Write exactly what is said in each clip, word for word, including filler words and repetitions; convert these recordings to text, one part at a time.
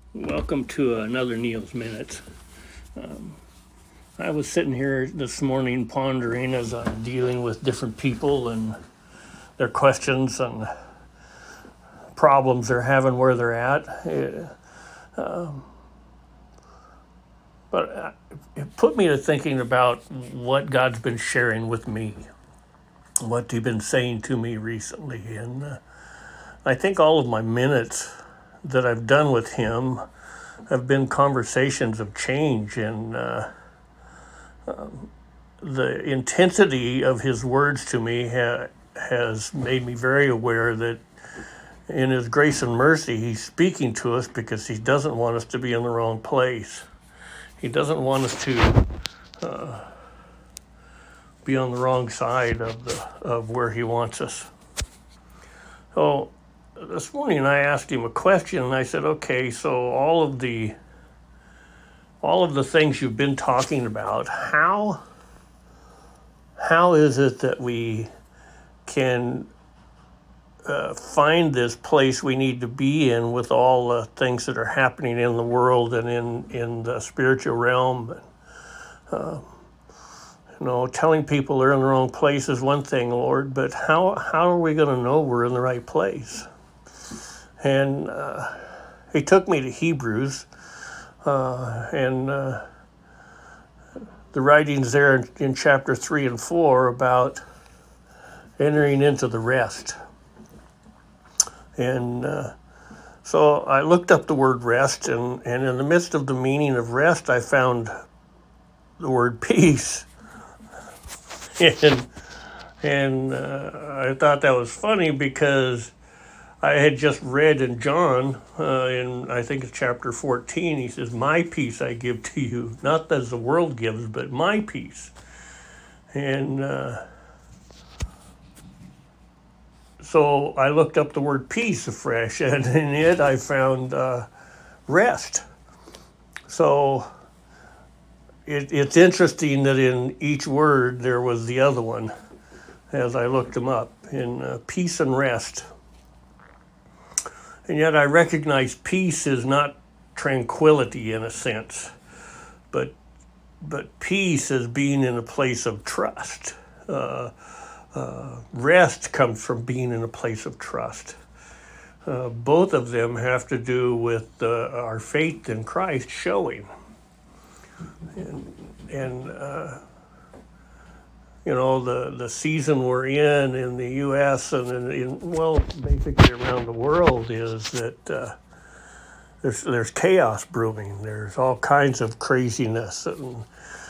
Welcome to another Neil's Minutes. Um, I was sitting here this morning pondering as I'm dealing with different people and their questions and problems they're having where they're at. It, um, but it put me to thinking about what God's been sharing with me, what He's been saying to me recently. And uh, I think all of my minutes that I've done with Him have been conversations of change, and uh, um, the intensity of His words to me ha- has made me very aware that in His grace and mercy, He's speaking to us because He doesn't want us to be in the wrong place. He doesn't want us to uh, be on the wrong side of the of where He wants us. So this morning I asked Him a question, and I said, "Okay, so all of the all of the things you've been talking about, how how is it that we can uh, find this place we need to be in with all the things that are happening in the world and in, in the spiritual realm?" Uh, you know, telling people they're in the wrong place is one thing, Lord, but how, how are we going to know we're in the right place? And uh, He took me to Hebrews, uh, and uh, the writings there in, in chapter three and four about entering into the rest. And uh, so I looked up the word rest, and, and in the midst of the meaning of rest, I found the word peace. And, and uh, I thought that was funny because I had just read in John, uh, in I think it's chapter fourteen, He says, "My peace I give to you, not as the world gives, but my peace." And uh, so I looked up the word peace afresh, and in it I found uh, rest. So it, it's interesting that in each word there was the other one as I looked them up, in uh, peace and rest. And yet I recognize peace is not tranquility in a sense, but but peace is being in a place of trust. Uh, uh, rest comes from being in a place of trust. Uh, both of them have to do with uh, our faith in Christ showing. And, and uh, you know, the, the season we're in in the U S and in, in well, basically around the world is that uh, there's there's chaos brewing. There's all kinds of craziness, and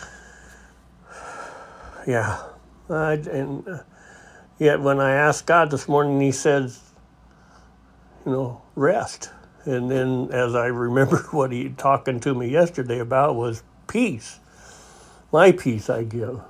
yeah, I, and uh, yet when I asked God this morning, He said, you know, rest. And then as I remember what He talking to me yesterday about was peace. My peace I give.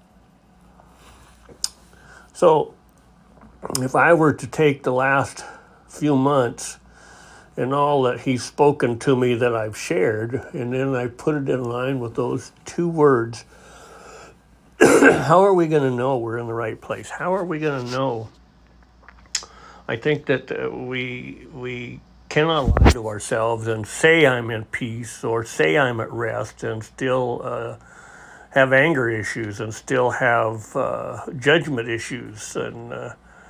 So if I were to take the last few months and all that He's spoken to me that I've shared, and then I put it in line with those two words, how are we going to know we're in the right place? How are we going to know? I think that uh, we we cannot lie to ourselves and say I'm in peace or say I'm at rest and still uh, have anger issues and still have uh, judgment issues. And uh,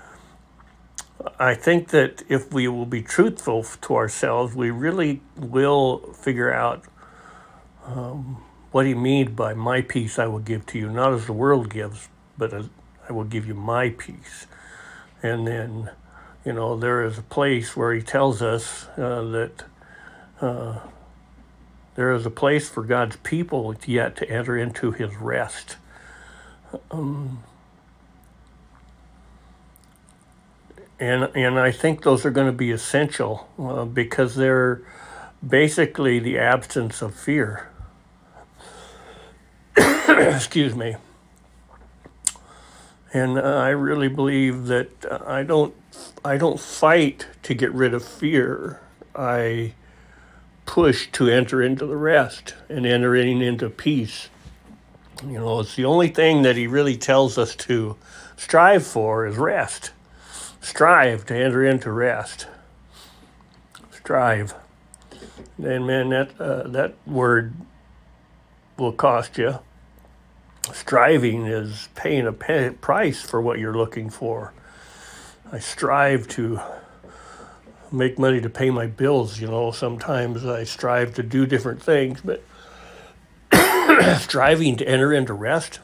I think that if we will be truthful to ourselves, we really will figure out um, what He means by my peace I will give to you, not as the world gives, but as I will give you my peace. And then, you know, there is a place where He tells us uh, that uh, there is a place for God's people yet to enter into His rest. Um, and and I think those are going to be essential uh, because they're basically the absence of fear. Excuse me. And uh, I really believe that uh, I don't I don't fight to get rid of fear. I push to enter into the rest and entering into peace. You know, it's the only thing that He really tells us to strive for is rest. Strive to enter into rest. Strive. And man, that uh, that word will cost you. Striving is paying a pay- price for what you're looking for. I strive to make money to pay my bills, you know. Sometimes I strive to do different things, but striving to enter into rest,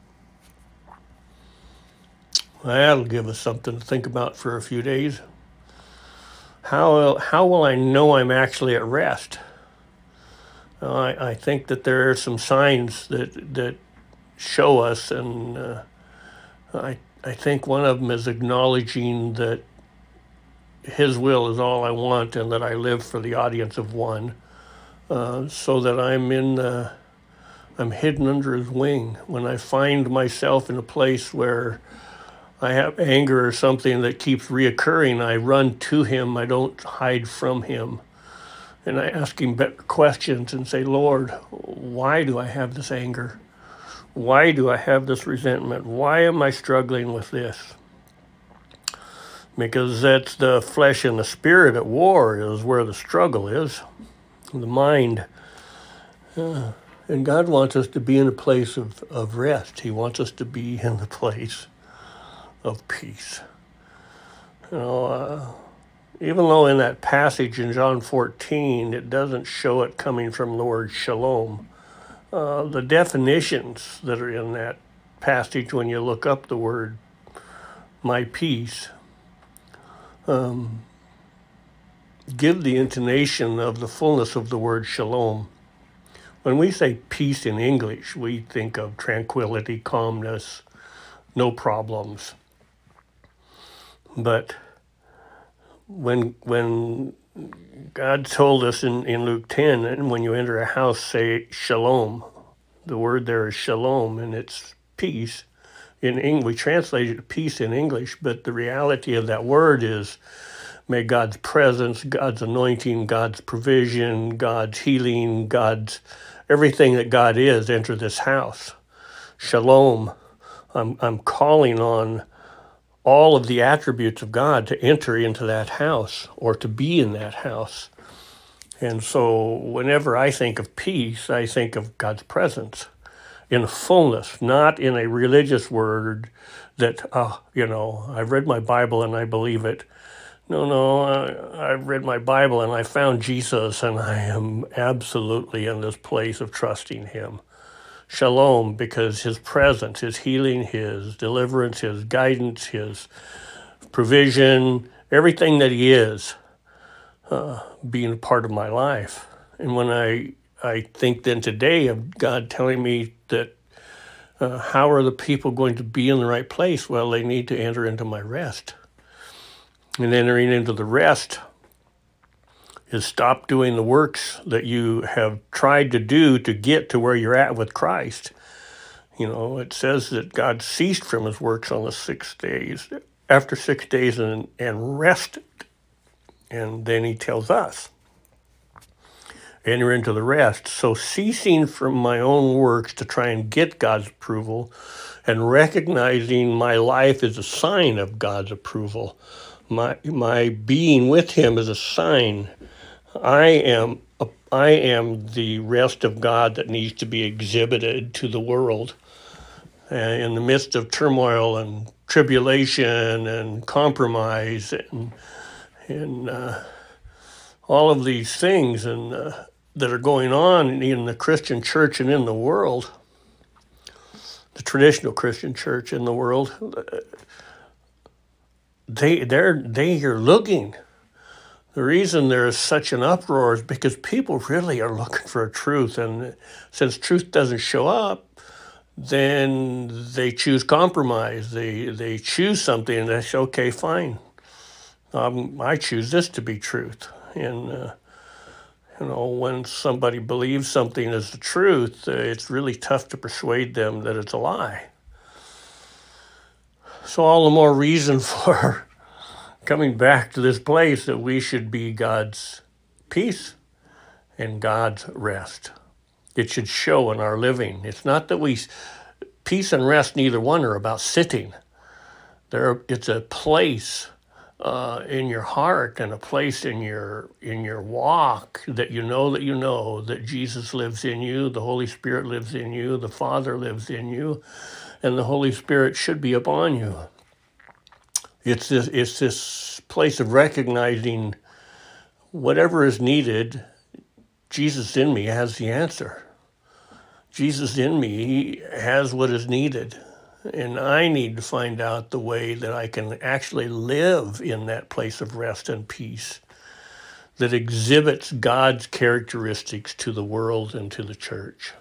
that'll give us something to think about for a few days. How, how will I know I'm actually at rest? Uh, I, I think that there are some signs that, that show us, and uh, I, I think one of them is acknowledging that His will is all I want and that I live for the audience of one, uh, so that I'm in the, I'm hidden under His wing. When I find myself in a place where I have anger or something that keeps reoccurring, I run to Him. I don't hide from Him. And I ask Him better questions and say, Lord, why do I have this anger? Why do I have this resentment? Why am I struggling with this? Because that's the flesh and the spirit at war is where the struggle is, the mind. Uh, and God wants us to be in a place of, of rest. He wants us to be in the place of peace. You know, uh, even though in that passage in John fourteen, it doesn't show it coming from the word shalom, uh, the definitions that are in that passage when you look up the word my peace, um, give the intonation of the fullness of the word shalom. When we say peace in English, we think of tranquility, calmness, no problems. But when when God told us in, in Luke ten, and when you enter a house, say shalom. The word there is shalom, and it's peace. In English, we translate it peace in English, but the reality of that word is may God's presence, God's anointing, God's provision, God's healing, God's everything that God is enter this house. Shalom. I'm I'm calling on all of the attributes of God to enter into that house or to be in that house. And so whenever I think of peace, I think of God's presence in fullness, not in a religious word that, uh, you know, I've read my Bible and I believe it. No, no, I, I've read my Bible and I found Jesus and I am absolutely in this place of trusting Him. Shalom, because His presence, His healing, His deliverance, His guidance, His provision, everything that He is, uh, being a part of my life. And when I I think then today of God telling me that uh, how are the people going to be in the right place? Well, they need to enter into my rest. And entering into the rest is stop doing the works that you have tried to do to get to where you're at with Christ. You know, it says that God ceased from His works on the six days, after six days and, and rested. And then He tells us, enter into the rest. So ceasing from my own works to try and get God's approval and recognizing my life is a sign of God's approval. My, my being with Him is a sign. I am a, I am the rest of God that needs to be exhibited to the world. Uh, in the midst of turmoil and tribulation and compromise and, and uh, all of these things and uh, that are going on in the Christian church and in the world, the traditional Christian church in the world, they they're they are looking. The reason there is such an uproar is because people really are looking for a truth, and since truth doesn't show up, then they choose compromise. They they choose something, and they say, okay, fine. Um, I choose this to be truth. And uh, you know, when somebody believes something is the truth, uh, it's really tough to persuade them that it's a lie. So all the more reason for coming back to this place that we should be God's peace and God's rest. It should show in our living. It's not that we, peace and rest, neither one are about sitting. There, it's a place uh, in your heart and a place in your in your walk that you know that you know that Jesus lives in you, the Holy Spirit lives in you, the Father lives in you, and the Holy Spirit should be upon you. It's this it's this place of recognizing whatever is needed, Jesus in me has the answer. Jesus in me has what is needed. And I need to find out the way that I can actually live in that place of rest and peace that exhibits God's characteristics to the world and to the church.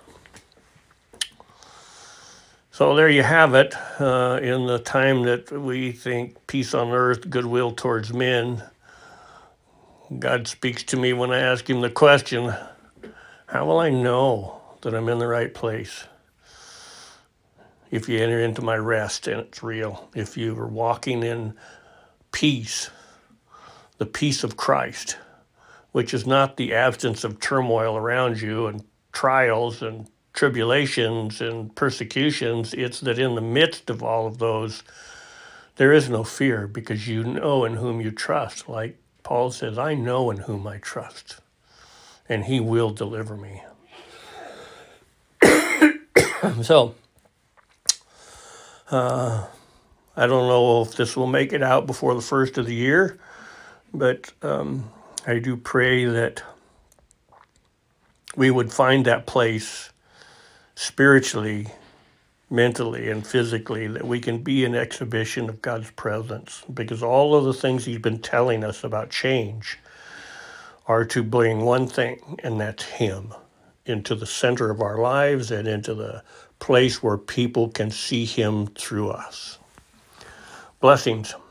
So there you have it. Uh, in the time that we think peace on earth, goodwill towards men, God speaks to me when I ask him the question, how will I know that I'm in the right place? If you enter into my rest and it's real, if you are walking in peace, the peace of Christ, which is not the absence of turmoil around you and trials and tribulations and persecutions, it's that in the midst of all of those, there is no fear because you know in whom you trust. Like Paul says, I know in whom I trust, and he will deliver me. So, Uh, I don't know if this will make it out before the first of the year, but um, I do pray that we would find that place spiritually, mentally, and physically, that we can be an exhibition of God's presence, because all of the things he's been telling us about change are to bring one thing, and that's him, into the center of our lives and into the place where people can see him through us. Blessings.